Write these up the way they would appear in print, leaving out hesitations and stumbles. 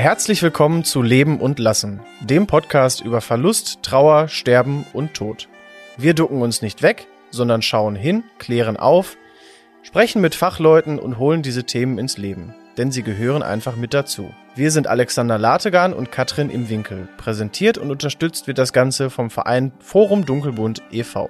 Herzlich willkommen zu Leben und Lassen, dem Podcast über Verlust, Trauer, Sterben und Tod. Wir ducken uns nicht weg, sondern schauen hin, klären auf, sprechen mit Fachleuten und holen diese Themen ins Leben, denn sie gehören einfach mit dazu. Wir sind Alexander Lategan und Katrin im Winkel. Präsentiert und unterstützt wird das Ganze vom Verein Forum Dunkelbunt e.V.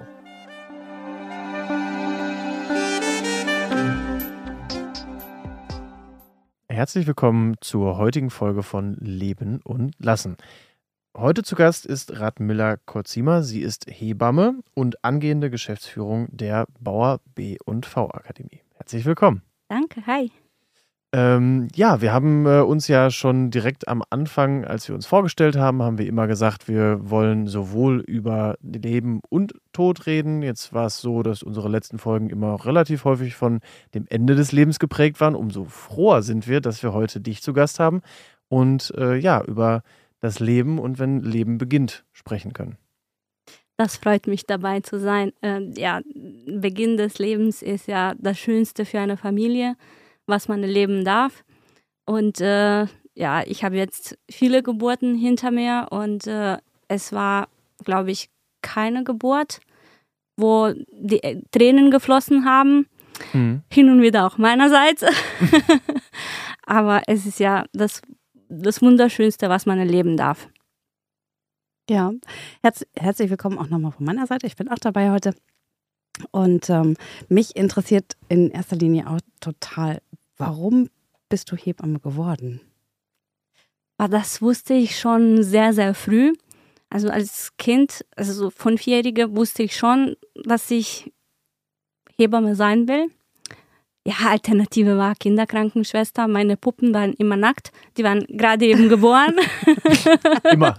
Herzlich willkommen zur heutigen Folge von Leben und Lassen. Heute zu Gast ist Radmila Kozima. Sie ist Hebamme und angehende Geschäftsführung der Bauer B&V Akademie. Herzlich willkommen. Danke, hi. Wir haben uns ja schon direkt am Anfang, als wir uns vorgestellt haben, haben wir immer gesagt, wir wollen sowohl über Leben und Tod reden. Jetzt war es so, dass unsere letzten Folgen immer relativ häufig von dem Ende des Lebens geprägt waren. Umso froher sind wir, dass wir heute dich zu Gast haben und über das Leben und wenn Leben beginnt sprechen können. Das freut mich, dabei zu sein. Beginn des Lebens ist ja das Schönste für eine Familie, was man erleben darf. Und ich habe jetzt viele Geburten hinter mir und es war, glaube ich, keine Geburt, wo die Tränen geflossen haben. Hin und wieder auch meinerseits. Aber es ist ja das Wunderschönste, was man erleben darf. Ja, herzlich willkommen auch nochmal von meiner Seite. Ich bin auch dabei heute. Und mich interessiert in erster Linie auch total, warum bist du Hebamme geworden? Das wusste ich schon sehr, sehr früh. Also als Kind, also so 5-Jährige, wusste ich schon, dass ich Hebamme sein will. Ja, Alternative war Kinderkrankenschwester. Meine Puppen waren immer nackt. Die waren gerade eben geboren. Immer.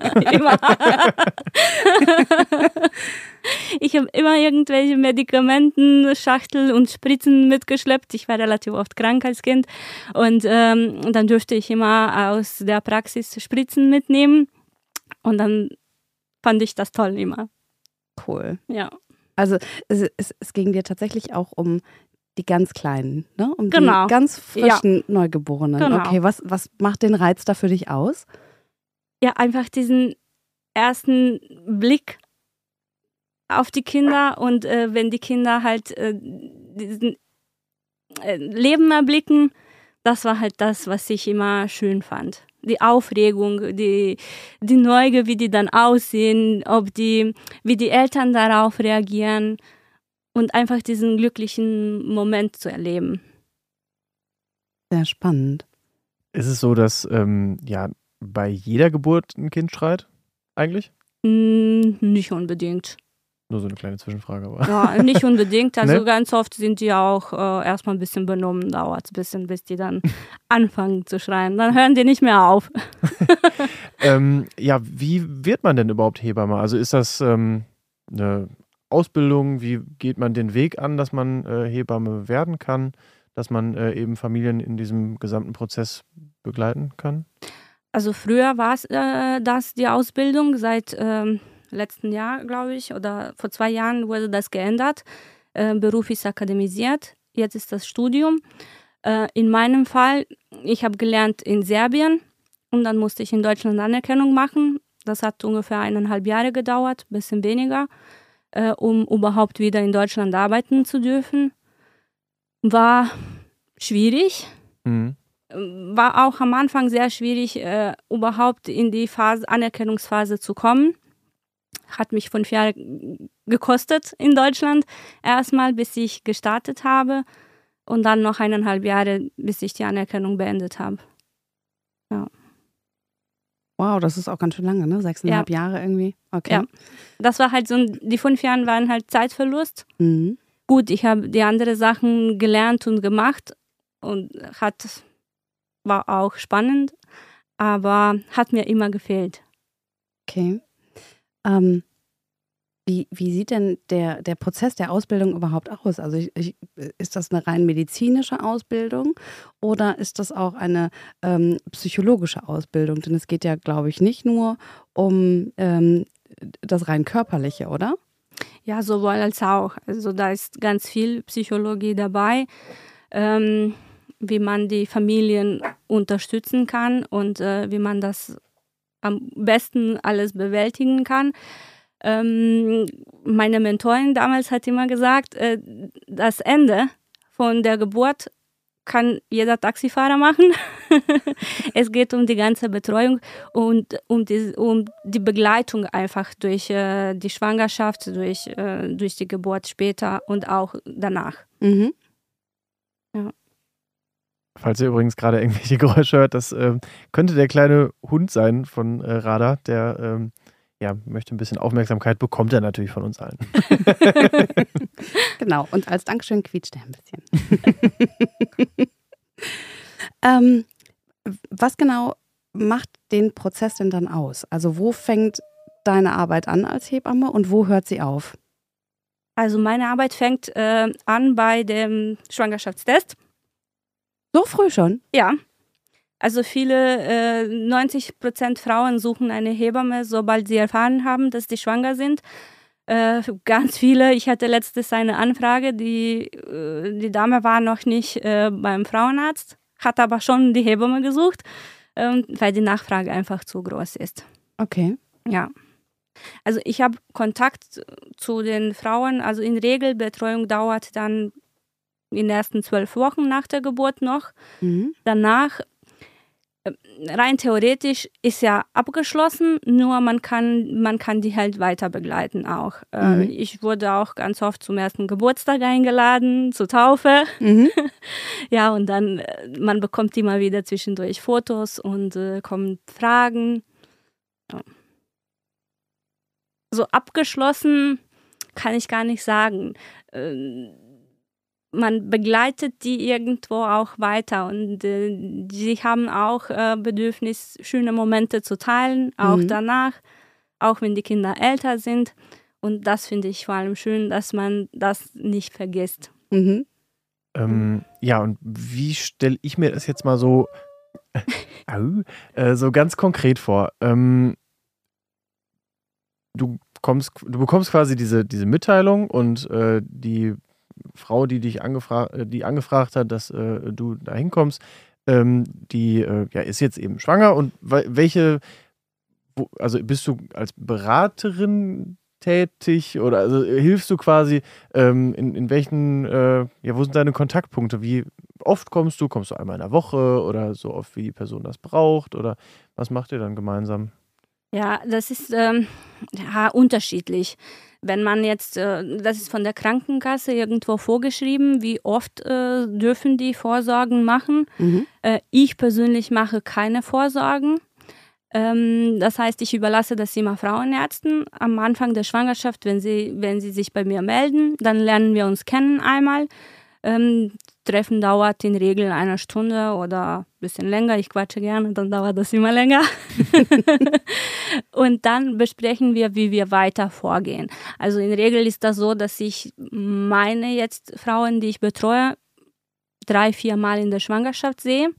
Ich habe immer irgendwelche Medikamenten, Schachtel und Spritzen mitgeschleppt. Ich war relativ oft krank als Kind. Und dann durfte ich immer aus der Praxis Spritzen mitnehmen. Und dann fand ich das toll immer. Cool. Ja. Also es ging dir tatsächlich auch um die ganz Kleinen, ne? Um genau. Die ganz frischen Neugeborenen. Genau. Okay, was macht den Reiz da für dich aus? Ja, einfach diesen ersten Blick auf die Kinder und wenn die Kinder halt diesen Leben erblicken, das war halt das, was ich immer schön fand. Die Aufregung, die Neugier, wie die dann aussehen, wie die Eltern darauf reagieren und einfach diesen glücklichen Moment zu erleben. Sehr spannend. Ist es so, dass bei jeder Geburt ein Kind schreit eigentlich? Nicht unbedingt. Nur so eine kleine Zwischenfrage. Aber. Ja, nicht unbedingt. Also Ne? ganz oft sind die auch erstmal ein bisschen benommen, dauert es ein bisschen, bis die dann anfangen zu schreien. Dann hören die nicht mehr auf. Wie wird man denn überhaupt Hebamme? Also ist das eine Ausbildung? Wie geht man den Weg an, dass man Hebamme werden kann? Dass man eben Familien in diesem gesamten Prozess begleiten kann? Also früher war es das die Ausbildung, seit letzten Jahr, glaube ich, oder vor 2 Jahren wurde das geändert. Beruf ist akademisiert, jetzt ist das Studium. In meinem Fall, ich habe gelernt in Serbien und dann musste ich in Deutschland Anerkennung machen. Das hat ungefähr 1,5 Jahre gedauert, ein bisschen weniger, um überhaupt wieder in Deutschland arbeiten zu dürfen. War schwierig. War auch am Anfang sehr schwierig, überhaupt in die Anerkennungsphase zu kommen. Hat mich 5 Jahre gekostet in Deutschland erstmal, bis ich gestartet habe und dann noch 1,5 Jahre, bis ich die Anerkennung beendet habe. Ja. Wow, das ist auch ganz schön lange, ne? 6,5 Jahre irgendwie. Okay. Ja. Das war halt so, die 5 Jahre waren halt Zeitverlust. Gut, ich habe die anderen Sachen gelernt und gemacht und war auch spannend, aber hat mir immer gefehlt. Okay. Wie sieht denn der Prozess der Ausbildung überhaupt aus? Also ist das eine rein medizinische Ausbildung oder ist das auch eine psychologische Ausbildung? Denn es geht ja, glaube ich, nicht nur um das rein körperliche, oder? Ja, sowohl als auch. Also da ist ganz viel Psychologie dabei. wie man die Familien unterstützen kann und wie man das am besten alles bewältigen kann. Meine Mentorin damals hat immer gesagt, das Ende von der Geburt kann jeder Taxifahrer machen. Es geht um die ganze Betreuung und um die Begleitung einfach durch die Schwangerschaft, durch die Geburt später und auch danach. Mhm. Ja. Falls ihr übrigens gerade irgendwelche Geräusche hört, das könnte der kleine Hund sein von Radha, der möchte ein bisschen Aufmerksamkeit, bekommt er natürlich von uns allen. Genau, und als Dankeschön quietscht er ein bisschen. Was genau macht den Prozess denn dann aus? Also wo fängt deine Arbeit an als Hebamme und wo hört sie auf? Also meine Arbeit fängt an bei dem Schwangerschaftstest. So früh schon? Ja. Also 90% Frauen suchen eine Hebamme, sobald sie erfahren haben, dass sie schwanger sind. Ganz viele. Ich hatte letztens eine Anfrage, die Dame war noch nicht beim Frauenarzt, hat aber schon die Hebamme gesucht, weil die Nachfrage einfach zu groß ist. Okay. Ja. Also ich habe Kontakt zu den Frauen. Also in Regelbetreuung dauert dann in den ersten 12 Wochen nach der Geburt noch. Mhm. Danach rein theoretisch ist ja abgeschlossen, nur man kann die halt weiter begleiten auch. Ich wurde auch ganz oft zum ersten Geburtstag eingeladen, zur Taufe. Mhm. Ja, und dann, man bekommt immer wieder zwischendurch Fotos und kommen Fragen. Ja. So abgeschlossen kann ich gar nicht sagen. Man begleitet die irgendwo auch weiter und sie haben auch Bedürfnis, schöne Momente zu teilen, auch danach, auch wenn die Kinder älter sind. Und das finde ich vor allem schön, dass man das nicht vergisst. Mhm. Ja, und wie stelle ich mir das jetzt mal so, so ganz konkret vor? Du bekommst quasi diese Mitteilung und die Frau, die dich angefragt hat, dass du da hinkommst, die ist jetzt eben schwanger und also bist du als Beraterin tätig oder also hilfst du quasi in welchen, wo sind deine Kontaktpunkte? Wie oft kommst du? Kommst du einmal in der Woche oder so oft, wie die Person das braucht oder was macht ihr dann gemeinsam? Ja, das ist unterschiedlich. Wenn man jetzt, das ist von der Krankenkasse irgendwo vorgeschrieben, wie oft dürfen die Vorsorgen machen. Mhm. Ich persönlich mache keine Vorsorgen. Das heißt, ich überlasse das immer Frauenärzten. Am Anfang der Schwangerschaft, wenn sie sich bei mir melden, dann lernen wir uns kennen einmal. Treffen dauert in Regel 1 Stunde oder ein bisschen länger. Ich quatsche gerne, dann dauert das immer länger. Und dann besprechen wir, wie wir weiter vorgehen. Also in Regel ist das so, dass ich meine jetzt Frauen, die ich betreue, 3-4 Mal in der Schwangerschaft sehe.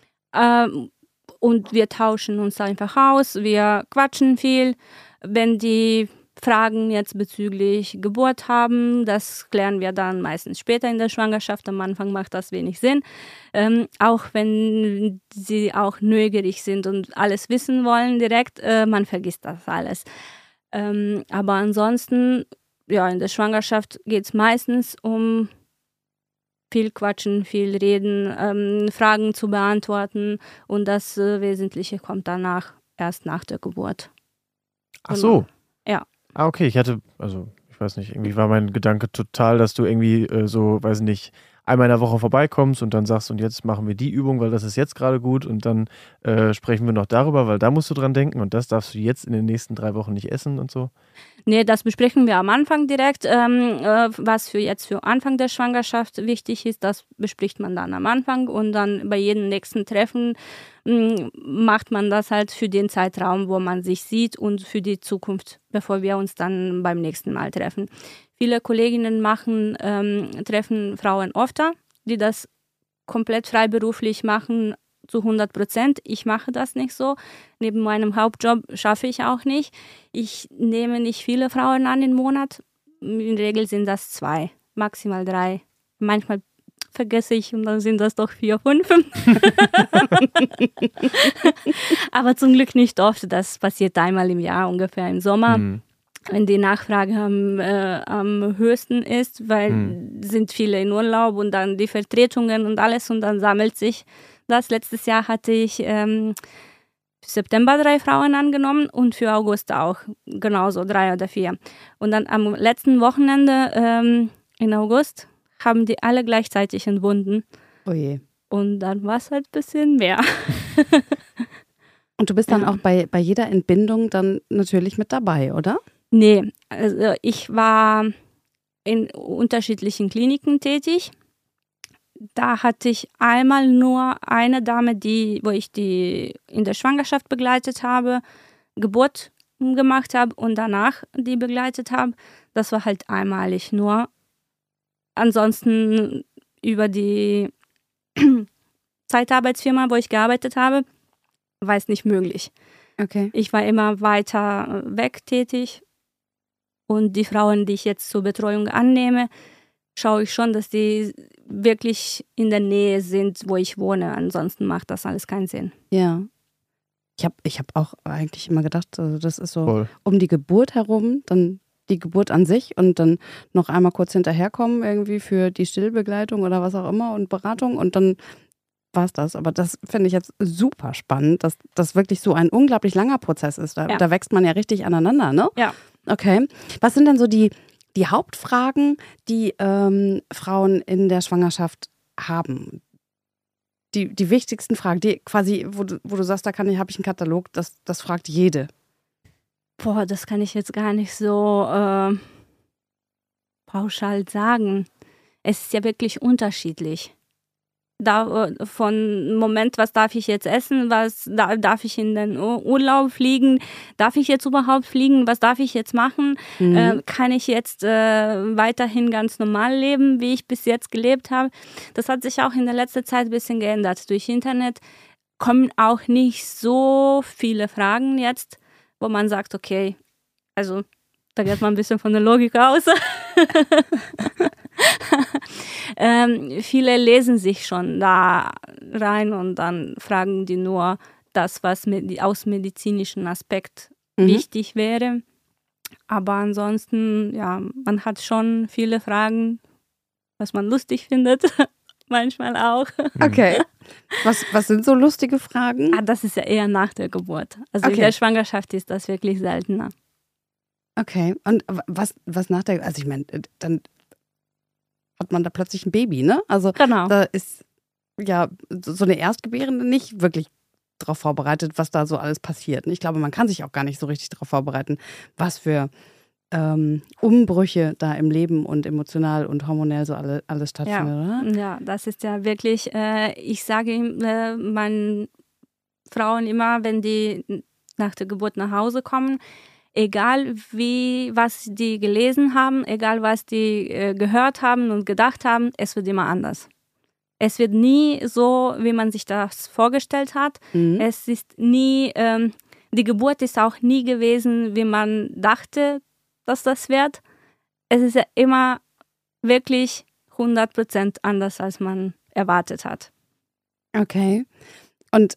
Und wir tauschen uns einfach aus, wir quatschen viel. Wenn die Fragen jetzt bezüglich Geburt haben, das klären wir dann meistens später in der Schwangerschaft. Am Anfang macht das wenig Sinn. Auch wenn sie auch neugierig sind und alles wissen wollen direkt, man vergisst das alles. Aber ansonsten, ja, in der Schwangerschaft geht es meistens um viel quatschen, viel reden, Fragen zu beantworten und das Wesentliche kommt danach, erst nach der Geburt. Ach so. Ja. Ah, okay, ich weiß nicht, irgendwie war mein Gedanke total, dass du irgendwie weiß nicht, einmal in der Woche vorbeikommst und dann sagst, und jetzt machen wir die Übung, weil das ist jetzt gerade gut und dann sprechen wir noch darüber, weil da musst du dran denken und das darfst du jetzt in den nächsten 3 Wochen nicht essen und so. Nee, das besprechen wir am Anfang direkt. Was für Anfang der Schwangerschaft wichtig ist, das bespricht man dann am Anfang und dann bei jedem nächsten Treffen macht man das halt für den Zeitraum, wo man sich sieht und für die Zukunft, bevor wir uns dann beim nächsten Mal treffen. Viele Kolleginnen treffen Frauen öfter, die das komplett freiberuflich machen, zu 100%. Ich mache das nicht so. Neben meinem Hauptjob schaffe ich auch nicht. Ich nehme nicht viele Frauen an im Monat. In der Regel sind das 2, maximal 3. Manchmal vergesse ich und dann sind das doch 4, 5. Aber zum Glück nicht oft. Das passiert einmal im Jahr ungefähr im Sommer. Wenn die Nachfrage am höchsten ist, weil sind viele in Urlaub und dann die Vertretungen und alles und dann sammelt sich das. Letztes Jahr hatte ich für September 3 Frauen angenommen und für August auch genauso 3 oder 4. Und dann am letzten Wochenende in August haben die alle gleichzeitig entbunden. Oh je. Und dann war es halt ein bisschen mehr. Und du bist dann auch bei jeder Entbindung dann natürlich mit dabei, oder? Nee, also ich war in unterschiedlichen Kliniken tätig. Da hatte ich einmal nur eine Dame, wo ich die in der Schwangerschaft begleitet habe, Geburt gemacht habe und danach die begleitet habe. Das war halt einmalig nur. Ansonsten über die Zeitarbeitsfirma, wo ich gearbeitet habe, war es nicht möglich. Okay. Ich war immer weiter weg tätig. Und die Frauen, die ich jetzt zur Betreuung annehme, schaue ich schon, dass die wirklich in der Nähe sind, wo ich wohne. Ansonsten macht das alles keinen Sinn. Ja. Ich hab auch eigentlich immer gedacht, also das ist so Voll. um die Geburt herum, dann die Geburt an sich und dann noch einmal kurz hinterherkommen irgendwie für die Stillbegleitung oder was auch immer und Beratung und dann war es das. Aber das finde ich jetzt super spannend, dass das wirklich so ein unglaublich langer Prozess ist. Da wächst man ja richtig aneinander, ne? Ja. Okay. Was sind denn so die Hauptfragen, die Frauen in der Schwangerschaft haben? Die wichtigsten Fragen, die quasi, wo du sagst, habe ich einen Katalog, das fragt jede. Boah, das kann ich jetzt gar nicht so pauschal sagen. Es ist ja wirklich unterschiedlich. Von Moment, was darf ich jetzt essen, darf ich in den Urlaub fliegen, darf ich jetzt überhaupt fliegen, was darf ich jetzt machen, kann ich jetzt weiterhin ganz normal leben, wie ich bis jetzt gelebt habe. Das hat sich auch in der letzten Zeit ein bisschen geändert. Durch Internet kommen auch nicht so viele Fragen jetzt, wo man sagt, okay, also da geht man ein bisschen von der Logik aus. Viele lesen sich schon da rein und dann fragen die nur das, was aus medizinischen Aspekt wichtig wäre. Aber ansonsten, ja, man hat schon viele Fragen, was man lustig findet, manchmal auch. Okay. Was sind so lustige Fragen? Das ist ja eher nach der Geburt. Also in der Schwangerschaft ist das wirklich seltener. Okay. Und was nach der, also ich meine, dann hat man da plötzlich ein Baby, ne? Also genau. Da ist ja so eine Erstgebärende nicht wirklich darauf vorbereitet, was da so alles passiert. Ich glaube, man kann sich auch gar nicht so richtig darauf vorbereiten, was für Umbrüche da im Leben und emotional und hormonell so alles stattfindet, oder? Ja, das ist ja wirklich, ich sage meinen Frauen immer, wenn die nach der Geburt nach Hause kommen, egal was die gelesen haben, egal was die gehört haben und gedacht haben, es wird immer anders. Es wird nie so, wie man sich das vorgestellt hat. Es ist nie, die Geburt ist auch nie gewesen, wie man dachte, dass das wird. Es ist ja immer wirklich 100% anders, als man erwartet hat. Okay. Und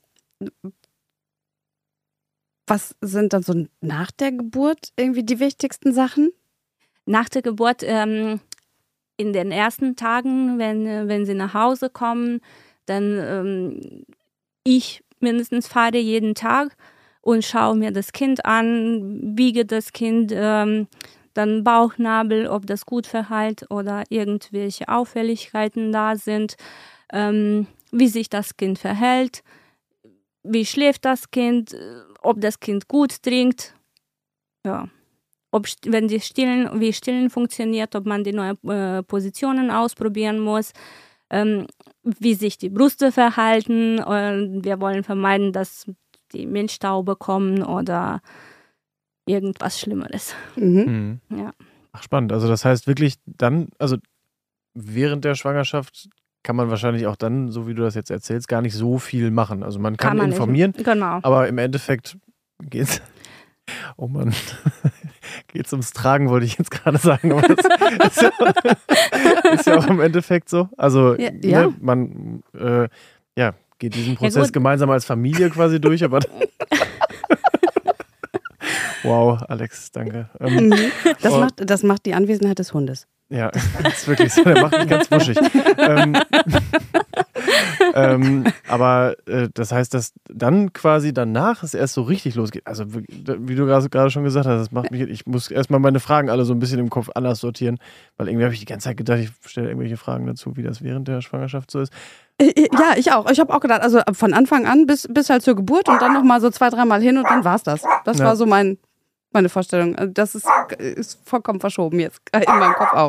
was sind dann so nach der Geburt irgendwie die wichtigsten Sachen? Nach der Geburt, in den ersten Tagen, wenn sie nach Hause kommen, dann ich mindestens fahre jeden Tag und schaue mir das Kind an, wiege das Kind, dann Bauchnabel, ob das gut verhält oder irgendwelche Auffälligkeiten da sind, wie sich das Kind verhält, wie schläft das Kind, ob das Kind gut trinkt, ja. Wie Stillen funktioniert, ob man die neuen Positionen ausprobieren muss, wie sich die Brüste verhalten. Wir wollen vermeiden, dass die Milchstau bekommen oder irgendwas Schlimmeres. Ja. Ach, spannend. Also das heißt wirklich dann, also während der Schwangerschaft kann man wahrscheinlich auch dann, so wie du das jetzt erzählst, gar nicht so viel machen. Also man kann informieren, genau. Aber im Endeffekt geht's. Oh Mann, geht's ums Tragen, wollte ich jetzt gerade sagen. Aber ist ja auch im Endeffekt so. Also Ja. Ne, man geht diesen Prozess gemeinsam als Familie quasi durch, aber wow, Alex, danke. Das macht die Anwesenheit des Hundes. Ja, das ist wirklich so, der macht mich ganz wuschig. Aber das heißt, dass dann quasi danach es erst so richtig losgeht. Also wie du gerade schon gesagt hast, das macht mich, ich muss erstmal meine Fragen alle so ein bisschen im Kopf anders sortieren, weil irgendwie habe ich die ganze Zeit gedacht, ich stelle irgendwelche Fragen dazu, wie das während der Schwangerschaft so ist. Ja, ich auch. Ich habe auch gedacht, also von Anfang an bis halt zur Geburt und dann nochmal so 2-3 Mal hin und dann war's das. Das war so meine Vorstellung. Also das ist vollkommen verschoben jetzt in meinem Kopf auch.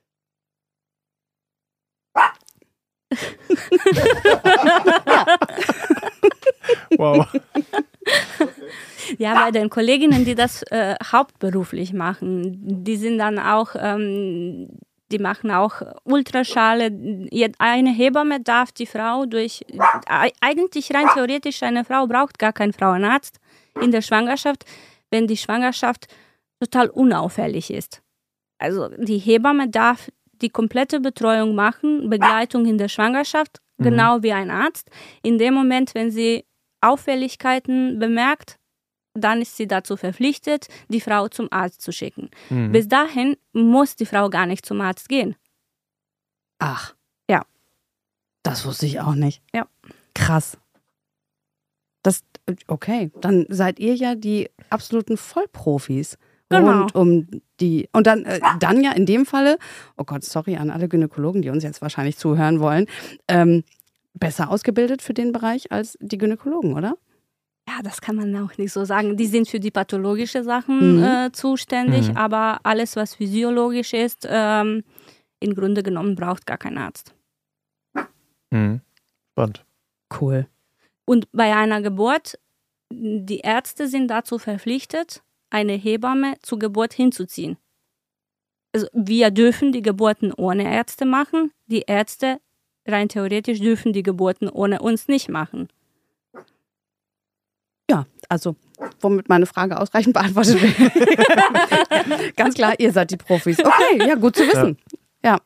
Wow. Ja, bei den Kolleginnen, die das hauptberuflich machen, die sind dann auch, die machen auch Ultraschale. Eine Hebamme darf die Frau eigentlich rein theoretisch, eine Frau braucht gar keinen Frauenarzt in der Schwangerschaft, wenn die Schwangerschaft total unauffällig ist. Also die Hebamme darf die komplette Betreuung machen, Begleitung in der Schwangerschaft, genau wie ein Arzt. In dem Moment, wenn sie Auffälligkeiten bemerkt, dann ist sie dazu verpflichtet, die Frau zum Arzt zu schicken. Bis dahin muss die Frau gar nicht zum Arzt gehen. Ach. Ja. Das wusste ich auch nicht. Ja. Krass. Okay, dann seid ihr ja die absoluten Vollprofis. Genau. Rund um die. Und dann ja in dem Falle, oh Gott, sorry an alle Gynäkologen, die uns jetzt wahrscheinlich zuhören wollen, besser ausgebildet für den Bereich als die Gynäkologen, oder? Ja, das kann man auch nicht so sagen. Die sind für die pathologischen Sachen zuständig, aber alles, was physiologisch ist, im Grunde genommen braucht gar kein Arzt. Spannend. Cool. Und bei einer Geburt, die Ärzte sind dazu verpflichtet, eine Hebamme zur Geburt hinzuziehen. Also wir dürfen die Geburten ohne Ärzte machen, die Ärzte rein theoretisch dürfen die Geburten ohne uns nicht machen. Ja, also womit meine Frage ausreichend beantwortet wird. Ganz klar, ihr seid die Profis. Okay, ja, gut zu wissen. Ja.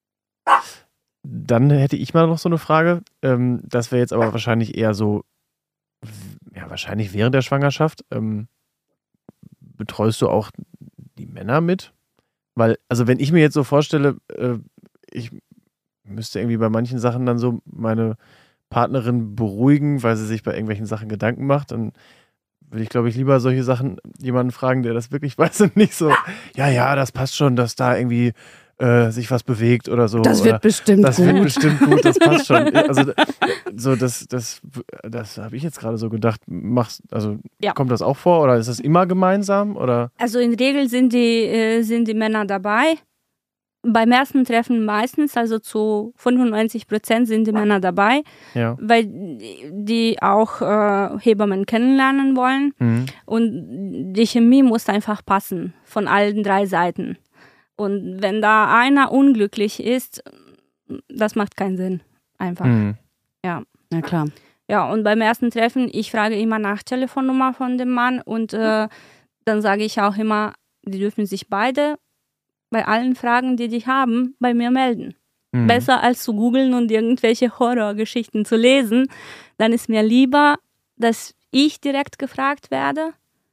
Dann hätte ich mal noch so eine Frage. Das wäre jetzt aber wahrscheinlich eher so, ja, wahrscheinlich während der Schwangerschaft. Betreust du auch die Männer mit? Weil, also wenn ich mir jetzt so vorstelle, ich müsste irgendwie bei manchen Sachen dann so meine Partnerin beruhigen, weil sie sich bei irgendwelchen Sachen Gedanken macht, dann würde ich, glaube ich, lieber solche Sachen jemanden fragen, der das wirklich weiß und nicht so, ja, das passt schon, dass da irgendwie sich was bewegt oder so. Das wird bestimmt gut. Das wird bestimmt gut, das passt schon. Also so das habe ich jetzt gerade so gedacht. Kommt das auch vor oder ist das immer gemeinsam? Oder? Also in der Regel sind die Männer dabei. Beim ersten Treffen meistens, also zu 95% sind die Männer dabei, weil die auch Hebammen kennenlernen wollen. Und die Chemie muss einfach passen von allen 3 Seiten. Und wenn da einer unglücklich ist, das macht keinen Sinn. Einfach. Ja. Ja, klar. Ja, und beim ersten Treffen, ich frage immer nach Telefonnummer von dem Mann und dann sage ich auch immer, die dürfen sich beide bei allen Fragen, die haben, bei mir melden. Besser als zu googeln und irgendwelche Horrorgeschichten zu lesen. Dann ist mir lieber, dass ich direkt gefragt werde,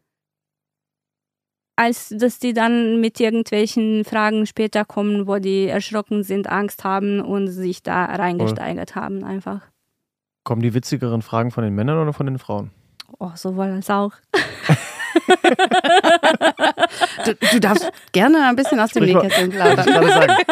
als dass die dann mit irgendwelchen Fragen später kommen, wo die erschrocken sind, Angst haben und sich da reingesteigert haben einfach. Kommen die witzigeren Fragen von den Männern oder von den Frauen? Oh, sowohl als auch. Du darfst gerne ein bisschen aus dem Nähkästchen plaudern. Ich gerade sagen.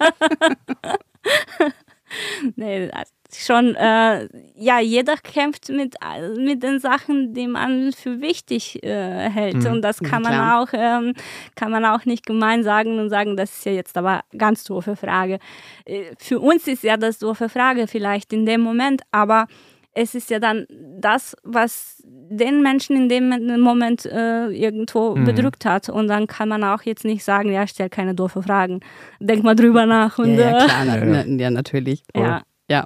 Nee, schon, jeder kämpft mit den Sachen, die man für wichtig hält. Und das kann man auch nicht gemein sagen und sagen, das ist ja jetzt aber ganz doofe Frage. Für uns ist ja das doofe Frage vielleicht in dem Moment, aber es ist ja dann das, was den Menschen in dem Moment irgendwo bedrückt hat. Und dann kann man auch jetzt nicht sagen, ja, stell keine doofe Fragen. Denk mal drüber nach. Und, ja, klar, ja, natürlich. Ja.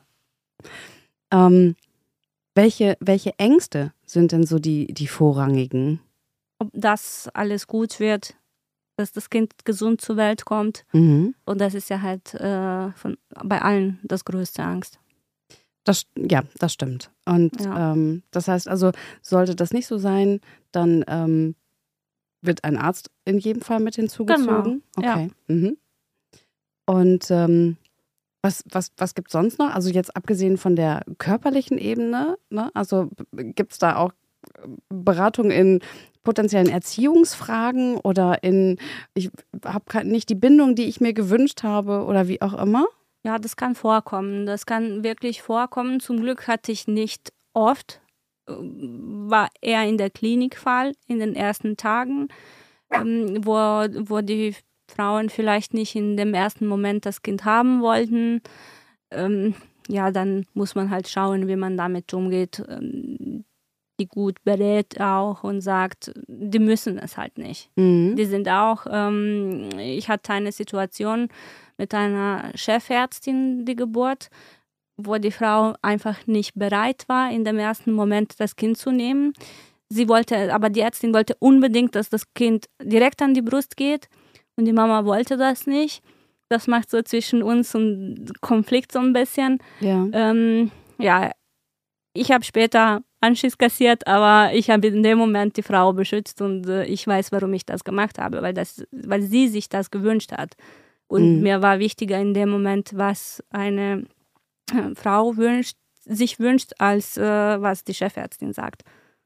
Welche Ängste sind denn so die vorrangigen? Ob das alles gut wird, dass das Kind gesund zur Welt kommt. Mhm. Und das ist ja halt bei allen das größte Angst. Das stimmt. Und das heißt also, sollte das nicht so sein, dann wird ein Arzt in jedem Fall mit hinzugezogen. Genau. Okay. Ja. Mhm. Und was gibt es sonst noch? Also jetzt abgesehen von der körperlichen Ebene, ne? Also gibt es da auch Beratung in potenziellen Erziehungsfragen oder ich habe nicht die Bindung, die ich mir gewünscht habe oder wie auch immer? Ja, das kann vorkommen. Das kann wirklich vorkommen. Zum Glück hatte ich nicht oft, war eher in der Klinikfall in den ersten Tagen, wo die Frauen vielleicht nicht in dem ersten Moment das Kind haben wollten. Dann muss man halt schauen, wie man damit umgeht. Die gut berät auch und sagt, die müssen es halt nicht. Mhm. Die sind auch, ich hatte eine Situation mit einer Chefärztin, die Geburt, wo die Frau einfach nicht bereit war, in dem ersten Moment das Kind zu nehmen. Aber die Ärztin wollte unbedingt, dass das Kind direkt an die Brust geht und die Mama wollte das nicht. Das macht so zwischen uns einen Konflikt so ein bisschen. Ja. Ich habe später Anschiss kassiert, aber ich habe in dem Moment die Frau beschützt und ich weiß, warum ich das gemacht habe, weil sie sich das gewünscht hat. Und mir war wichtiger in dem Moment, was eine Frau sich wünscht, als was die Chefärztin sagt.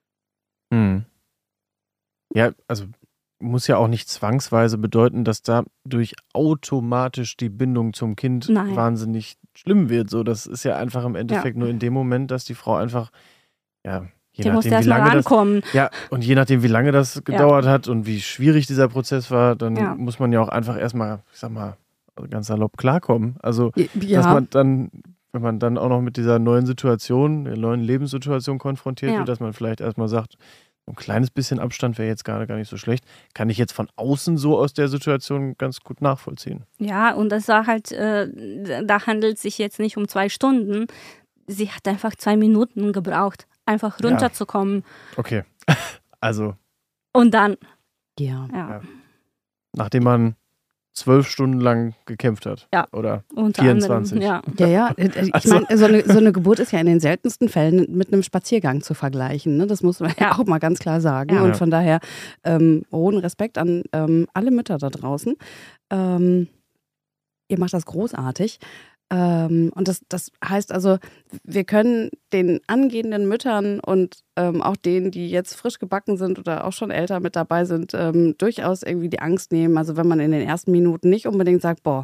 Ja, also muss ja auch nicht zwangsweise bedeuten, dass dadurch automatisch die Bindung zum Kind wahnsinnig schlimm wird. So, das ist ja einfach im Endeffekt nur in dem Moment, dass die Frau einfach, je nachdem, wie lange ankommen. Und je nachdem, wie lange das gedauert hat und wie schwierig dieser Prozess war, dann muss man ja auch einfach erstmal, ich sag mal, ganz salopp klarkommen. Also, dass man dann, wenn man dann auch noch mit dieser neuen Situation, der neuen Lebenssituation konfrontiert wird, dass man vielleicht erstmal sagt, ein kleines bisschen Abstand wäre jetzt gar nicht so schlecht. Kann ich jetzt von außen so aus der Situation ganz gut nachvollziehen. Ja, und das war halt, da handelt es sich jetzt nicht um 2 Stunden. Sie hat einfach 2 Minuten gebraucht, einfach runterzukommen. Okay, also. Und dann. Ja. Nachdem man 12 Stunden lang gekämpft hat. Ja. Oder unter 24. Anderem, Ja. Ich meine, so eine Geburt ist ja in den seltensten Fällen mit einem Spaziergang zu vergleichen. Ne? Das muss man ja auch mal ganz klar sagen. Ja. Und von daher hohen Respekt an alle Mütter da draußen. Ihr macht das großartig. Und das heißt also, wir können den angehenden Müttern und auch denen, die jetzt frisch gebacken sind oder auch schon älter mit dabei sind, durchaus irgendwie die Angst nehmen. Also wenn man in den ersten Minuten nicht unbedingt sagt, boah,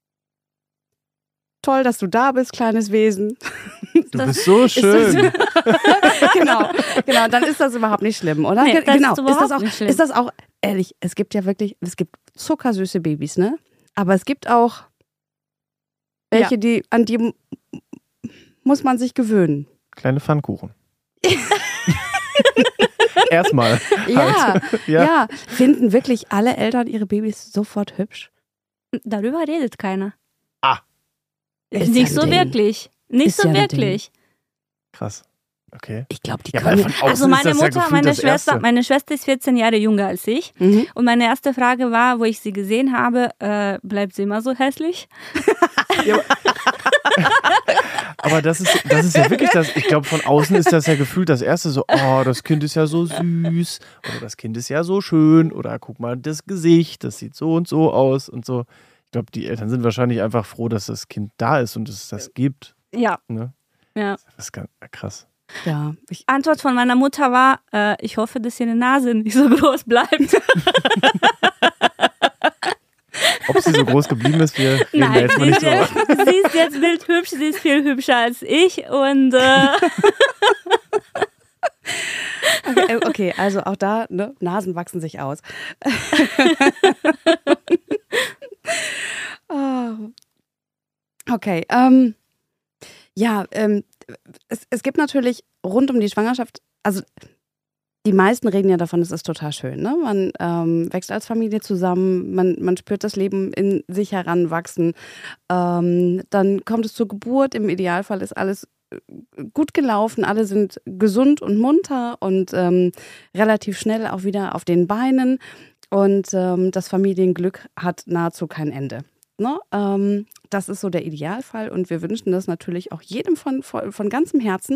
toll, dass du da bist, kleines Wesen. Du bist so schön. Genau, dann ist das überhaupt nicht schlimm, oder? Nee, das ist überhaupt nicht schlimm. Ist das auch, ehrlich, es gibt zuckersüße Babys, ne? Aber es gibt auch welche, an die muss man sich gewöhnen. Kleine Pfannkuchen. Erstmal. Ja. Finden wirklich alle Eltern ihre Babys sofort hübsch? Darüber redet keiner. Ist Nicht ja so wirklich. Nicht so wirklich. Krass. Okay. Ich glaube, die können. Also meine Mutter, meine Schwester ist 14 Jahre jünger als ich. Mhm. Und meine erste Frage war, wo ich sie gesehen habe, bleibt sie immer so hässlich? Aber das ist ja wirklich das, ich glaube, von außen ist das ja gefühlt das erste so, oh, das Kind ist ja so süß oder das Kind ist ja so schön oder guck mal das Gesicht, das sieht so und so aus und so. Ich glaube, die Eltern sind wahrscheinlich einfach froh, dass das Kind da ist und es das gibt. Ja. Ne? Ja. Das ist ganz krass. Ja, Antwort von meiner Mutter war, ich hoffe, dass ihre Nase nicht so groß bleibt. Ob sie so groß geblieben ist, wir reden da jetzt mal nicht drüber. Sie ist jetzt bildhübsch, sie ist viel hübscher als ich und okay, also auch da, ne, Nasen wachsen sich aus. Okay, es gibt natürlich rund um die Schwangerschaft, also die meisten reden ja davon, es ist total schön. Ne? Man wächst als Familie zusammen, man spürt das Leben in sich heranwachsen. Dann kommt es zur Geburt, im Idealfall ist alles gut gelaufen, alle sind gesund und munter und relativ schnell auch wieder auf den Beinen. Und das Familienglück hat nahezu kein Ende. Ne? Das ist so der Idealfall und wir wünschen das natürlich auch jedem von ganzem Herzen.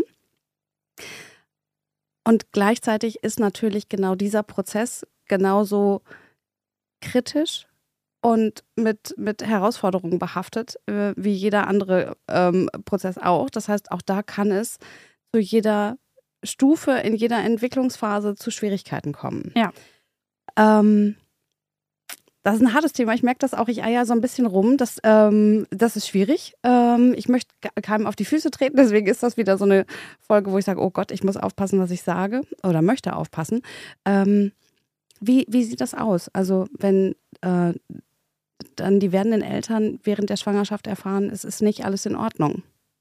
Und gleichzeitig ist natürlich genau dieser Prozess genauso kritisch und mit Herausforderungen behaftet, wie jeder andere Prozess auch. Das heißt, auch da kann es zu jeder Stufe, in jeder Entwicklungsphase zu Schwierigkeiten kommen. Ja. Das ist ein hartes Thema. Ich merke das auch, ich eier so ein bisschen rum. Das ist schwierig. Ich möchte keinem auf die Füße treten, deswegen ist das wieder so eine Folge, wo ich sage, oh Gott, ich muss aufpassen, was ich sage oder möchte aufpassen. Wie sieht das aus? Also wenn dann die werdenden Eltern während der Schwangerschaft erfahren, es ist nicht alles in Ordnung.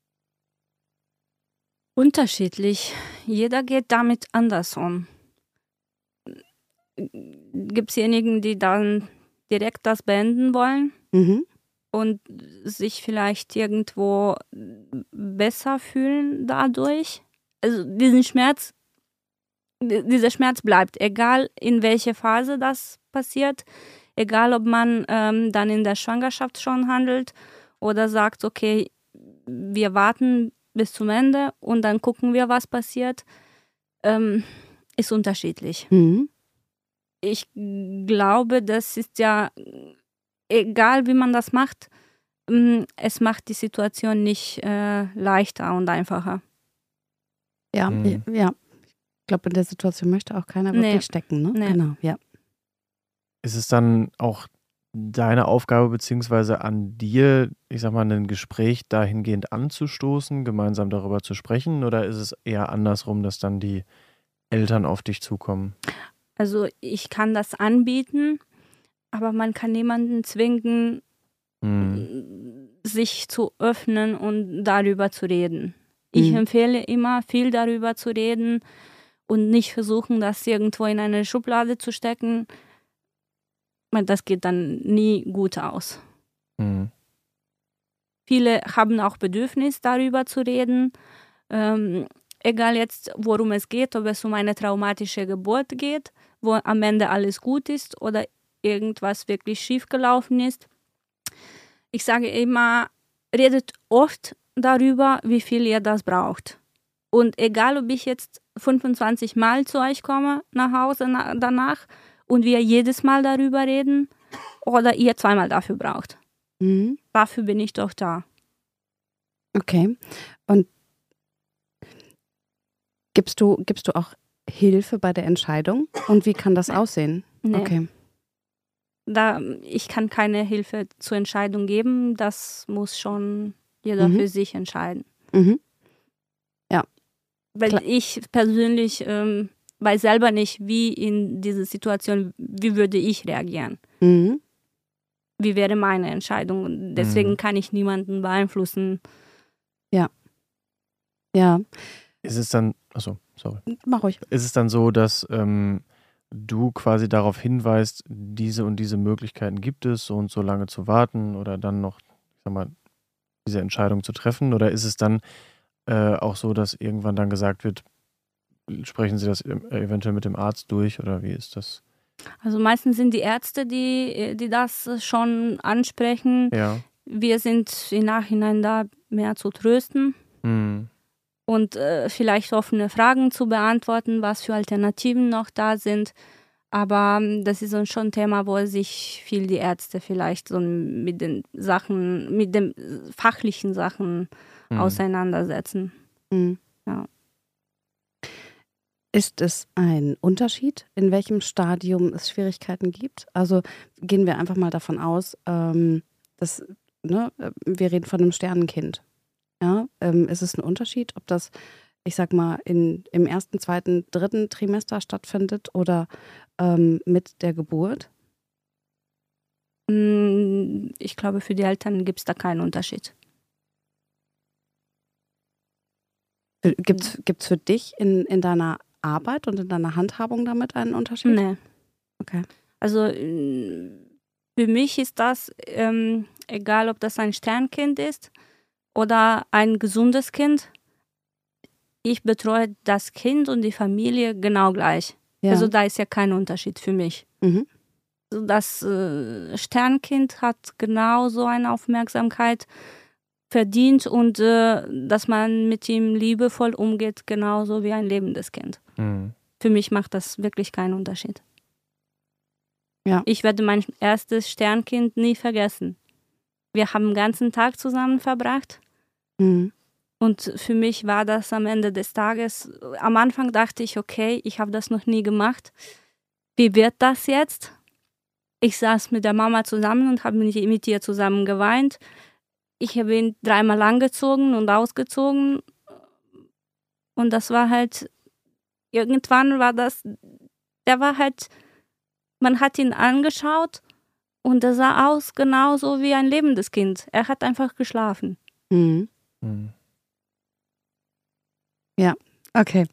Unterschiedlich. Jeder geht damit anders um. Gibt es diejenigen, die dann direkt das beenden wollen und sich vielleicht irgendwo besser fühlen dadurch? Also dieser Schmerz bleibt, egal in welcher Phase das passiert, egal ob man dann in der Schwangerschaft schon handelt oder sagt, okay, wir warten bis zum Ende und dann gucken wir, was passiert, ist unterschiedlich. Ich glaube, das ist ja, egal wie man das macht, es macht die Situation nicht leichter und einfacher. Ja. Ich glaube, in der Situation möchte auch keiner wirklich stecken. Ne? Nee. Genau, ja. Ist es dann auch deine Aufgabe beziehungsweise an dir, ich sag mal, ein Gespräch dahingehend anzustoßen, gemeinsam darüber zu sprechen, oder ist es eher andersrum, dass dann die Eltern auf dich zukommen? Also ich kann das anbieten, aber man kann niemanden zwingen, sich zu öffnen und darüber zu reden. Ich empfehle immer, viel darüber zu reden und nicht versuchen, das irgendwo in eine Schublade zu stecken. Das geht dann nie gut aus. Viele haben auch Bedürfnis, darüber zu reden. Egal jetzt, worum es geht, ob es um eine traumatische Geburt geht, wo am Ende alles gut ist oder irgendwas wirklich schief gelaufen ist. Ich sage immer, redet oft darüber, wie viel ihr das braucht. Und egal, ob ich jetzt 25 Mal zu euch komme nach Hause danach und wir jedes Mal darüber reden oder ihr 2 Mal dafür braucht. Dafür bin ich doch da. Okay. Und gibst du auch Hilfe bei der Entscheidung? Und wie kann das aussehen? Nee. Okay. Ich kann keine Hilfe zur Entscheidung geben. Das muss schon jeder für sich entscheiden. Ja. Weil Klar. ich persönlich weiß selber nicht, wie in dieser Situation, wie würde ich reagieren. Wie wäre meine Entscheidung. Deswegen kann ich niemanden beeinflussen. Ja. Ist es dann, achso, sorry. Mach ruhig. Ist es dann so, dass du quasi darauf hinweist, diese und diese Möglichkeiten gibt es, so und so lange zu warten oder dann noch, ich sag mal, diese Entscheidung zu treffen? Oder ist es dann auch so, dass irgendwann dann gesagt wird, sprechen Sie das eventuell mit dem Arzt durch oder wie ist das? Also meistens sind die Ärzte, die das schon ansprechen. Ja. Wir sind im Nachhinein da mehr zu trösten. Und vielleicht offene Fragen zu beantworten, was für Alternativen noch da sind. Aber das ist schon ein Thema, wo sich viel die Ärzte vielleicht so mit den Sachen, mit den fachlichen Sachen auseinandersetzen. Ja. Ist es ein Unterschied, in welchem Stadium es Schwierigkeiten gibt? Also gehen wir einfach mal davon aus, dass wir reden von einem Sternenkind. Ja, ist es ein Unterschied, ob das, ich sag mal, im 1., 2., 3. Trimester stattfindet oder mit der Geburt? Ich glaube, für die Eltern gibt es da keinen Unterschied. Gibt's für dich in deiner Arbeit und in deiner Handhabung damit einen Unterschied? Nee. Okay. Also für mich ist das, egal ob das ein Sternkind ist oder ein gesundes Kind, ich betreue das Kind und die Familie genau gleich. Ja. Also da ist ja kein Unterschied für mich. das Sternkind hat genauso eine Aufmerksamkeit verdient und dass man mit ihm liebevoll umgeht, genauso wie ein lebendes Kind. Mhm. Für mich macht das wirklich keinen Unterschied. Ja. Ich werde mein erstes Sternkind nie vergessen. Wir haben den ganzen Tag zusammen verbracht. Mhm. Und für mich war das am Ende des Tages, am Anfang dachte ich, okay, ich habe das noch nie gemacht. Wie wird das jetzt? Ich saß mit der Mama zusammen und habe mit ihr zusammen geweint. Ich habe ihn 3-mal angezogen und ausgezogen. Und das war halt, irgendwann war das, der war halt, man hat ihn angeschaut und er sah aus genauso wie ein lebendes Kind. Er hat einfach geschlafen. Mhm. Mhm. Ja, okay.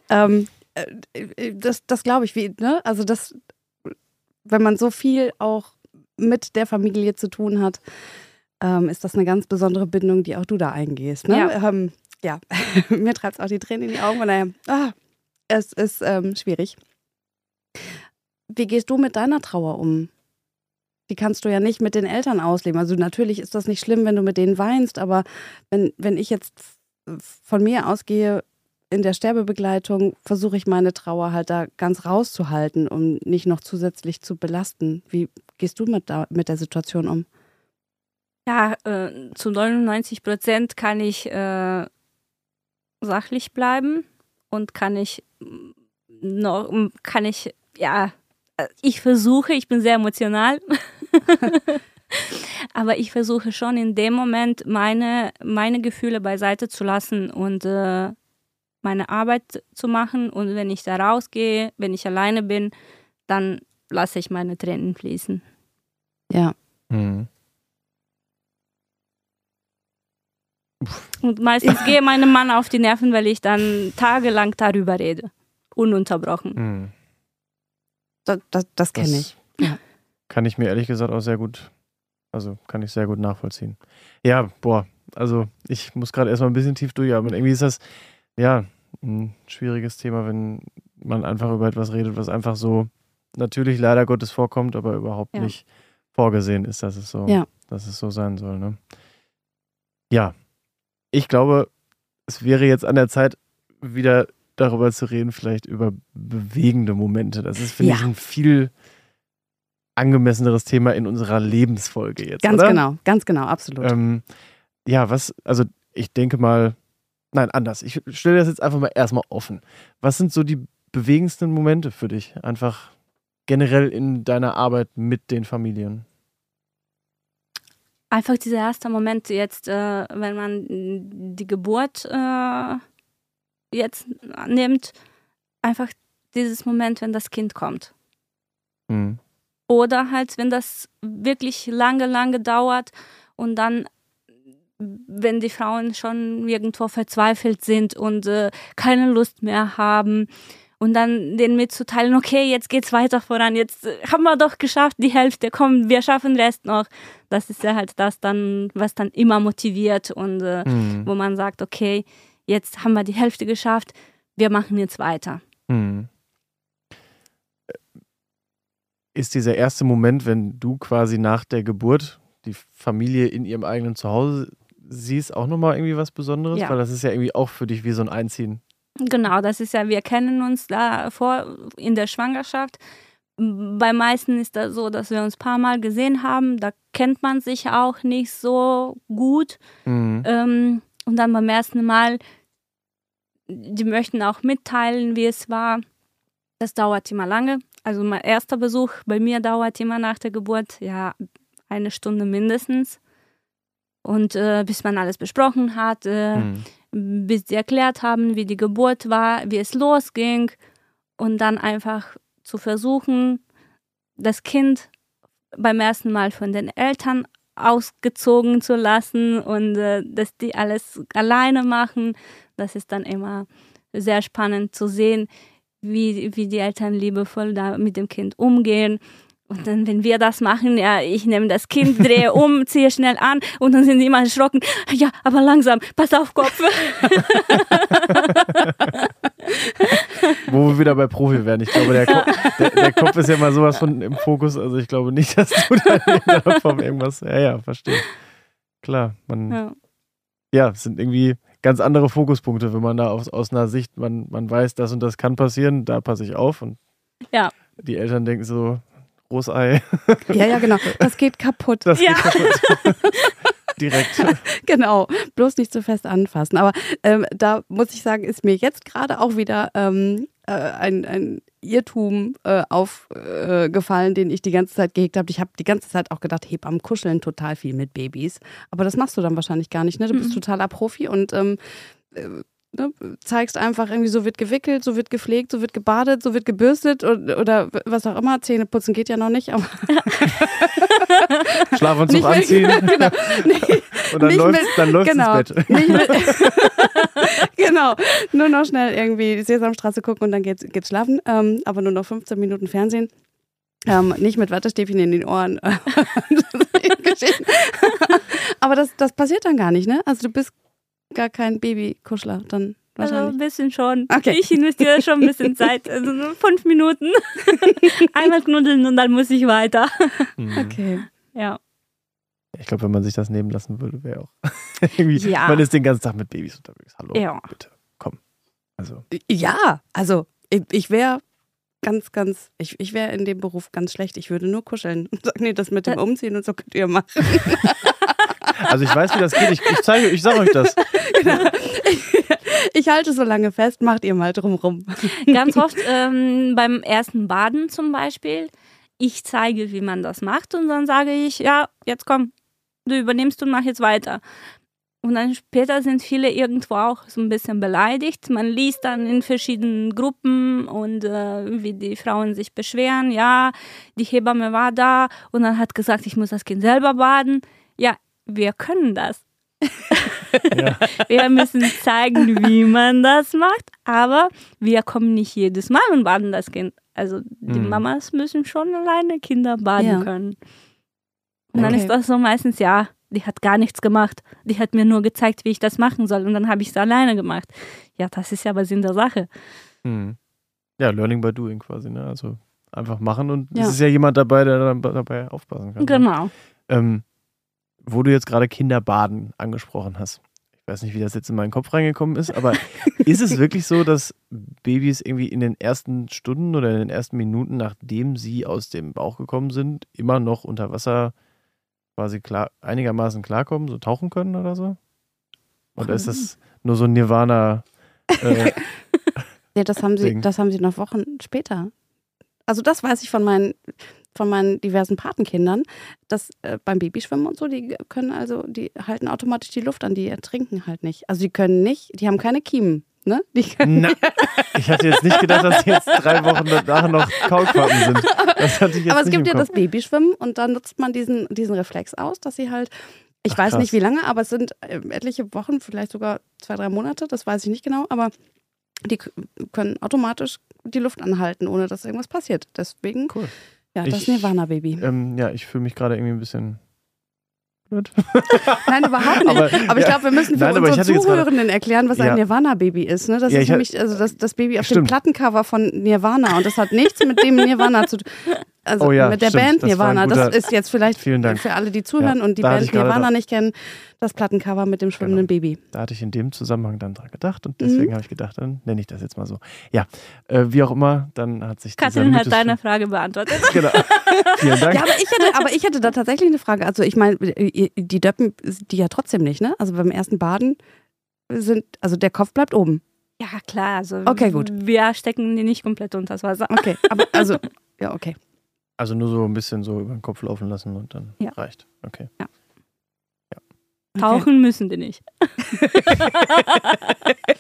Das glaube ich, ne? Also das, wenn man so viel auch mit der Familie zu tun hat, ist das eine ganz besondere Bindung, die auch du da eingehst. Ne? Ja. Mir treibt es auch die Tränen in die Augen, weil es ist schwierig. Wie gehst du mit deiner Trauer um? Die kannst du ja nicht mit den Eltern ausleben. Also natürlich ist das nicht schlimm, wenn du mit denen weinst, aber wenn ich jetzt von mir ausgehe, in der Sterbebegleitung versuche ich meine Trauer halt da ganz rauszuhalten, um nicht noch zusätzlich zu belasten. Wie gehst du mit der Situation um? Ja, zu 99% kann ich sachlich bleiben und ich versuche, ich bin sehr emotional, aber ich versuche schon in dem Moment meine Gefühle beiseite zu lassen und meine Arbeit zu machen, und wenn ich da rausgehe, wenn ich alleine bin, dann lasse ich meine Tränen fließen. Ja. Mhm. Und meistens gehe meinem Mann auf die Nerven, weil ich dann tagelang darüber rede. Ununterbrochen. Mhm. Das kenne ich. Ja. Kann ich mir ehrlich gesagt auch sehr gut, kann ich sehr gut nachvollziehen. Ja, also ich muss gerade erstmal ein bisschen tief durchatmen. Irgendwie ist das, ja, ein schwieriges Thema, wenn man einfach über etwas redet, was einfach so natürlich leider Gottes vorkommt, aber überhaupt nicht vorgesehen ist, dass es so sein soll. Ne? Ja, ich glaube, es wäre jetzt an der Zeit, wieder darüber zu reden, vielleicht über bewegende Momente. Das ist, finde ich, ein viel angemesseneres Thema in unserer Lebensfolge jetzt, ganz oder? Ganz genau, absolut. Ich denke mal, nein, anders. Ich stelle das jetzt einfach mal erstmal offen. Was sind so die bewegendsten Momente für dich? Einfach generell in deiner Arbeit mit den Familien? Einfach dieser erste Moment jetzt, wenn man die Geburt jetzt nimmt, einfach dieses Moment, wenn das Kind kommt. Mhm. Oder halt, wenn das wirklich lange dauert und dann, wenn die Frauen schon irgendwo verzweifelt sind und keine Lust mehr haben, und dann denen mitzuteilen, okay, jetzt geht's weiter voran, jetzt haben wir doch geschafft, die Hälfte, komm, wir schaffen den Rest noch. Das ist ja halt das dann, was dann immer motiviert und wo man sagt, okay, jetzt haben wir die Hälfte geschafft, wir machen jetzt weiter. Mhm. Ist dieser erste Moment, wenn du quasi nach der Geburt die Familie in ihrem eigenen Zuhause siehst, auch nochmal irgendwie was Besonderes? Ja. Weil das ist ja irgendwie auch für dich wie so ein Einziehen. Genau, das ist ja, wir kennen uns davor in der Schwangerschaft. Bei meisten ist das so, dass wir uns ein paar Mal gesehen haben. Da kennt man sich auch nicht so gut. Mhm. Und dann beim ersten Mal, die möchten auch mitteilen, wie es war. Das dauert immer lange. Also mein erster Besuch bei mir dauert immer nach der Geburt, 1 Stunde mindestens. Und bis man alles besprochen hat, bis sie erklärt haben, wie die Geburt war, wie es losging, und dann einfach zu versuchen, das Kind beim ersten Mal von den Eltern ausgezogen zu lassen und dass die alles alleine machen. Das ist dann immer sehr spannend zu sehen, wie die Eltern liebevoll da mit dem Kind umgehen. Und dann, wenn wir das machen, ja, ich nehme das Kind, drehe um, ziehe schnell an und dann sind sie immer erschrocken. Ja, aber langsam, pass auf, Kopf. Wo wir wieder bei Profi werden. Ich glaube, der Kopf ist ja mal sowas von im Fokus. Also ich glaube nicht, dass du da in der Form irgendwas... Ja, verstehe. Klar, es sind irgendwie ganz andere Fokuspunkte, wenn man da aus einer Sicht, man weiß, das und das kann passieren, da passe ich auf. Und die Eltern denken so, Großei. Ja, genau. Das geht kaputt. Das geht kaputt. Direkt. Genau, bloß nicht zu fest anfassen. Aber da muss ich sagen, ist mir jetzt gerade auch wieder ein Irrtum aufgefallen, den ich die ganze Zeit gehegt habe. Ich habe die ganze Zeit auch gedacht, Hebammen kuscheln total viel mit Babys. Aber das machst du dann wahrscheinlich gar nicht, ne? Du bist totaler Profi und zeigst einfach irgendwie, so wird gewickelt, so wird gepflegt, so wird gebadet, so wird gebürstet oder was auch immer. Zähne putzen geht ja noch nicht. Aber Schlafanzug anziehen. Genau. Und dann läuft ins Bett. Genau. Nur noch schnell irgendwie die Sesamstraße gucken und dann geht's schlafen. Aber nur noch 15 Minuten Fernsehen. Nicht mit Wattestäbchen in den Ohren. Aber das passiert dann gar nicht, ne? Also du bist gar kein Babykuschler dann wahrscheinlich. Also ein bisschen schon. Okay. Ich investiere schon ein bisschen Zeit. Also nur 5 Minuten. Einmal knuddeln und dann muss ich weiter. Okay. Ja. Ich glaube, wenn man sich das nehmen lassen würde, wäre auch irgendwie, man ist den ganzen Tag mit Babys unterwegs. Hallo, bitte, komm. Also. Ja, also ich wäre ich wäre in dem Beruf ganz schlecht. Ich würde nur kuscheln und sagen, nee, das mit dem Umziehen und so könnt ihr machen. Also ich weiß, wie das geht. Ich sage euch das. Genau. Ich halte so lange fest, macht ihr mal drumrum. Ganz oft beim ersten Baden zum Beispiel, ich zeige, wie man das macht und dann sage ich, ja, jetzt komm, du übernimmst und mach jetzt weiter. Und dann später sind viele irgendwo auch so ein bisschen beleidigt. Man liest dann in verschiedenen Gruppen und wie die Frauen sich beschweren. Ja, die Hebamme war da und dann hat gesagt, ich muss das Kind selber baden. Ja, wir können das. Ja. Wir müssen zeigen, wie man das macht, aber wir kommen nicht jedes Mal und baden das Kind. Also die Mamas müssen schon alleine Kinder baden können. Und dann ist das so meistens, ja, die hat gar nichts gemacht. Die hat mir nur gezeigt, wie ich das machen soll und dann habe ich es alleine gemacht. Ja, das ist ja aber Sinn der Sache. Ja, Learning by Doing quasi, ne? Also einfach machen und es ist ja jemand dabei, der dann dabei aufpassen kann. Genau. Wo du jetzt gerade Kinderbaden angesprochen hast. Ich weiß nicht, wie das jetzt in meinen Kopf reingekommen ist, aber ist es wirklich so, dass Babys irgendwie in den ersten Stunden oder in den ersten Minuten, nachdem sie aus dem Bauch gekommen sind, immer noch unter Wasser quasi einigermaßen klarkommen, so tauchen können oder so? Oder ist das nur so ein Nirvana? Ja, das haben sie noch Wochen später. Also das weiß ich von meinen diversen Patenkindern, dass beim Babyschwimmen und so, die halten automatisch die Luft an, die ertrinken halt nicht. Also die haben keine Kiemen, ne? Ich hatte jetzt nicht gedacht, dass die jetzt 3 Wochen danach noch Kaulquappen sind. Das hatte ich jetzt aber es nicht gibt im ja Kopf. das Babyschwimmen und dann nutzt man diesen Reflex aus, dass sie halt, ich weiß nicht wie lange, aber es sind etliche Wochen, vielleicht sogar 2-3 Monate, das weiß ich nicht genau, aber die können automatisch die Luft anhalten, ohne dass irgendwas passiert. Deswegen, cool. Ja, das Nirvana-Baby. Ja, ich fühle mich gerade irgendwie ein bisschen blöd. Nein, überhaupt nicht. Aber ich glaube, wir müssen für unsere Zuhörenden erklären, was ein Nirvana-Baby ist. Ne? Das ist nämlich das Baby auf dem Plattencover von Nirvana und das hat nichts mit dem Nirvana zu tun. Also mit der Band Nirvana. Das ist jetzt vielleicht für alle, die zuhören und die Band Nirvana nicht kennen, das Plattencover mit dem schwimmenden Baby. Da hatte ich in dem Zusammenhang dann dran gedacht und deswegen habe ich gedacht, dann nenne ich das jetzt mal so. Ja, wie auch immer, dann hat sich Katrin hat deine Frage beantwortet. Genau. Vielen Dank. Ja, aber ich hätte da tatsächlich eine Frage. Also ich meine, die döppen die ja trotzdem nicht, ne? Also beim ersten Baden der Kopf bleibt oben. Ja, klar. Also okay, gut. Wir stecken die nicht komplett unter das Wasser. Okay, aber ja, okay. Also nur so ein bisschen so über den Kopf laufen lassen und dann reicht. Okay. Ja. Tauchen müssen die nicht.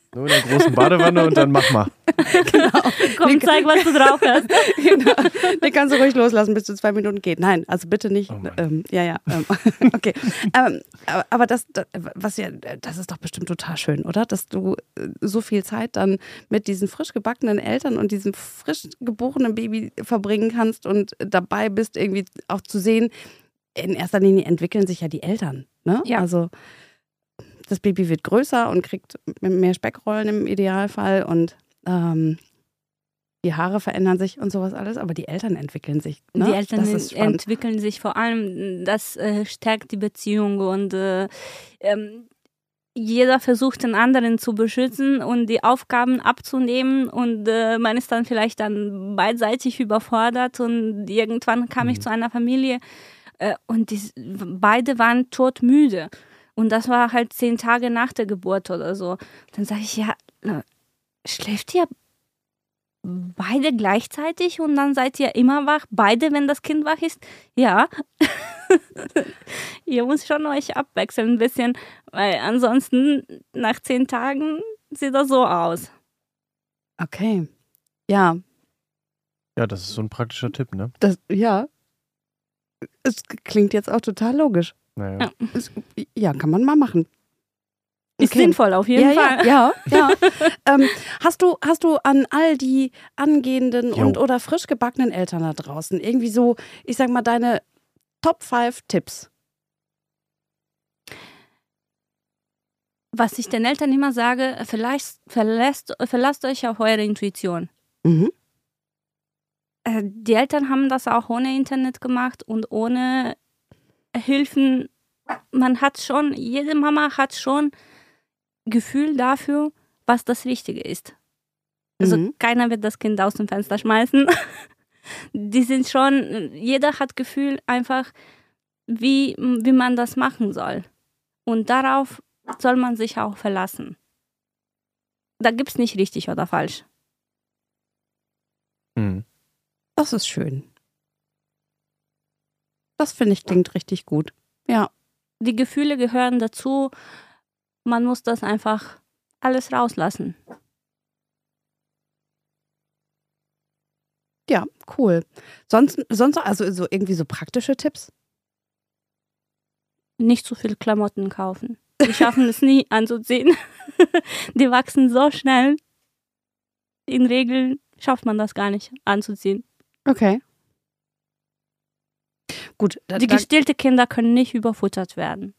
Nur in der großen Badewanne und dann mach mal. Genau. Komm, zeig, was du drauf hast. Genau. Den kannst du ruhig loslassen, bis zu 2 Minuten geht. Nein, also bitte nicht. Oh Okay. Aber das ist doch bestimmt total schön, oder? Dass du so viel Zeit dann mit diesen frisch gebackenen Eltern und diesem frisch geborenen Baby verbringen kannst und dabei bist, irgendwie auch zu sehen, in erster Linie entwickeln sich ja die Eltern. Ne? Ja. Also das Baby wird größer und kriegt mehr Speckrollen im Idealfall und die Haare verändern sich und sowas alles, aber die Eltern entwickeln sich. Ne? Die Eltern das ist spannend. entwickeln sich vor allem, das stärkt die Beziehung und jeder versucht den anderen zu beschützen und die Aufgaben abzunehmen und man ist dann vielleicht dann beidseitig überfordert und irgendwann kam ich zu einer Familie und beide waren todmüde. Und das war halt 10 Tage nach der Geburt oder so. Dann sage ich, ja, schläft ihr beide gleichzeitig und dann seid ihr immer wach? Beide, wenn das Kind wach ist? Ja. Ihr müsst schon euch abwechseln ein bisschen, weil ansonsten nach 10 Tagen sieht das so aus. Okay. Ja. Ja, das ist so ein praktischer Tipp, ne? Es klingt jetzt auch total logisch. Naja. Ja, kann man mal machen. Ist sinnvoll auf jeden Fall. Ja. Hast du an all die angehenden oder frisch gebackenen Eltern da draußen irgendwie so, ich sag mal, deine Top 5 Tipps? Was ich den Eltern immer sage, vielleicht verlasst euch auf eure Intuition. Mhm. Die Eltern haben das auch ohne Internet gemacht und ohne Hilfen. Jede Mama hat schon Gefühl dafür, was das Richtige ist. Also keiner wird das Kind aus dem Fenster schmeißen. Jeder hat Gefühl einfach, wie man das machen soll. Und darauf soll man sich auch verlassen. Da gibt es nicht richtig oder falsch. Das ist schön. Das finde ich klingt richtig gut. Ja. Die Gefühle gehören dazu. Man muss das einfach alles rauslassen. Ja, cool. Sonst also so irgendwie so praktische Tipps? Nicht zu viel Klamotten kaufen. Die schaffen es nie anzuziehen. Die wachsen so schnell. In Regel schafft man das gar nicht anzuziehen. Okay. Gut. Die gestillte Kinder können nicht überfuttert werden.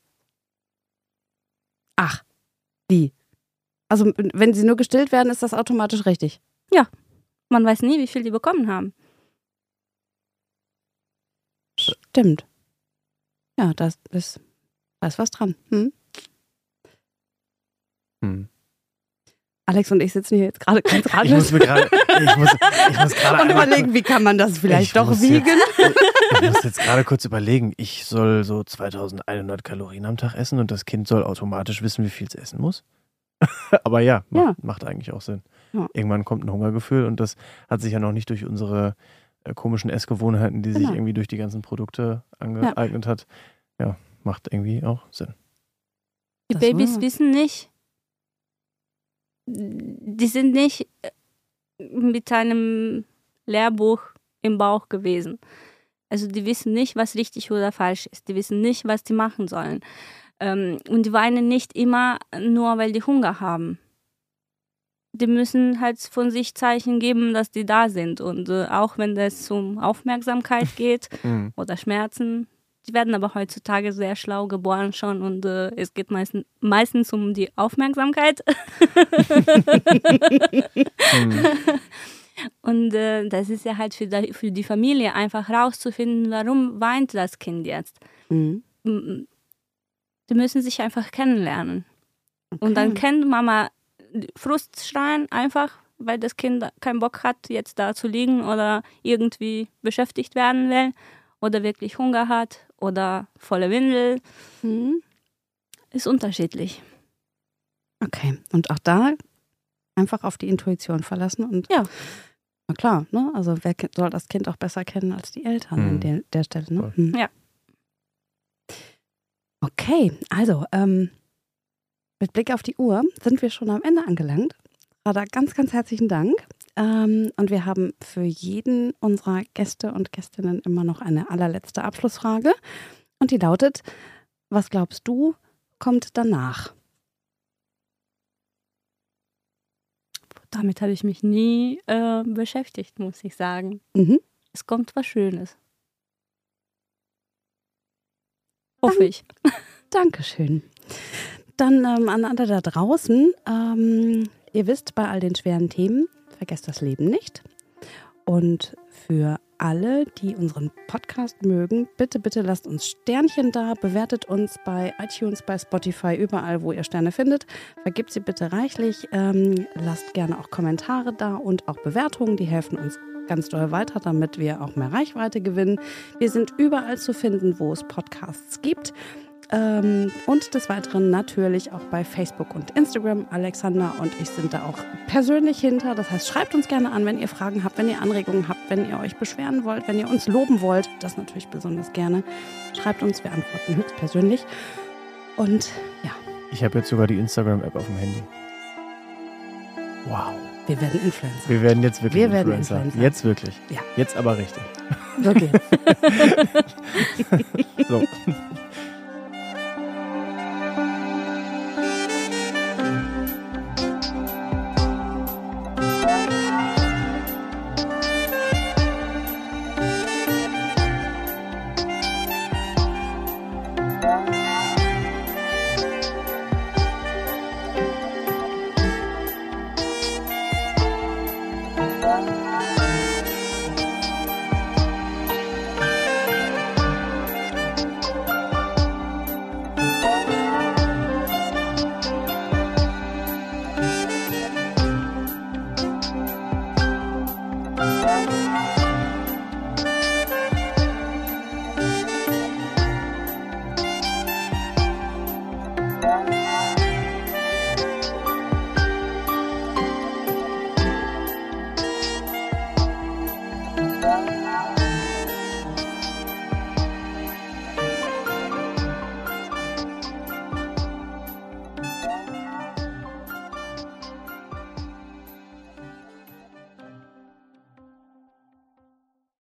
Ach, wie? Also wenn sie nur gestillt werden, ist das automatisch richtig? Ja, man weiß nie, wie viel die bekommen haben. Stimmt. Ja, da ist was dran. Alex und ich sitzen hier jetzt gerade ganz ratlos. Ich muss gerade und überlegen, wie kann man das vielleicht doch wiegen? Ich muss jetzt gerade kurz überlegen, ich soll so 2100 Kalorien am Tag essen und das Kind soll automatisch wissen, wie viel es essen muss. Aber ja, macht eigentlich auch Sinn. Ja. Irgendwann kommt ein Hungergefühl und das hat sich ja noch nicht durch unsere komischen Essgewohnheiten, die sich irgendwie durch die ganzen Produkte angeeignet hat. Ja, macht irgendwie auch Sinn. Die Babys wissen nicht, die sind nicht mit einem Lehrbuch im Bauch gewesen. Also die wissen nicht, was richtig oder falsch ist. Die wissen nicht, was die machen sollen. Und die weinen nicht immer nur, weil die Hunger haben. Die müssen halt von sich Zeichen geben, dass die da sind. Und auch wenn es um Aufmerksamkeit geht oder Schmerzen, die werden aber heutzutage sehr schlau geboren schon und es geht meistens um die Aufmerksamkeit. Und das ist ja halt für die Familie einfach rauszufinden, warum weint das Kind jetzt. Die müssen sich einfach kennenlernen. Okay. Und dann kennt Mama Frustschreien einfach, weil das Kind keinen Bock hat, jetzt da zu liegen oder irgendwie beschäftigt werden will oder wirklich Hunger hat oder volle Windel. Ist unterschiedlich. Okay, und auch da einfach auf die Intuition verlassen und na klar, ne? Also wer soll das Kind auch besser kennen als die Eltern an der Stelle, ne? Ja. Okay, also mit Blick auf die Uhr sind wir schon am Ende angelangt. Radha, ganz, ganz herzlichen Dank. Und wir haben für jeden unserer Gäste und Gästinnen immer noch eine allerletzte Abschlussfrage. Und die lautet, was glaubst du, kommt danach? Damit habe ich mich nie beschäftigt, muss ich sagen. Es kommt was Schönes. Hoffe ich. Dankeschön. Dann an alle da draußen, ihr wisst, bei all den schweren Themen, vergesst das Leben nicht. Und für alle, die unseren Podcast mögen, bitte, bitte lasst uns Sternchen da, bewertet uns bei iTunes, bei Spotify, überall, wo ihr Sterne findet. Vergibt sie bitte reichlich, lasst gerne auch Kommentare da und auch Bewertungen, die helfen uns ganz doll weiter, damit wir auch mehr Reichweite gewinnen. Wir sind überall zu finden, wo es Podcasts gibt. Und des Weiteren natürlich auch bei Facebook und Instagram. Alexander und ich sind da auch persönlich hinter. Das heißt, schreibt uns gerne an, wenn ihr Fragen habt, wenn ihr Anregungen habt, wenn ihr euch beschweren wollt, wenn ihr uns loben wollt. Das natürlich besonders gerne. Schreibt uns, wir antworten höchstpersönlich. Und ja. Ich habe jetzt sogar die Instagram-App auf dem Handy. Wow. Wir werden Influencer. Wir werden jetzt wirklich Influencer. Jetzt wirklich. Ja. Jetzt aber richtig. Wirklich. So.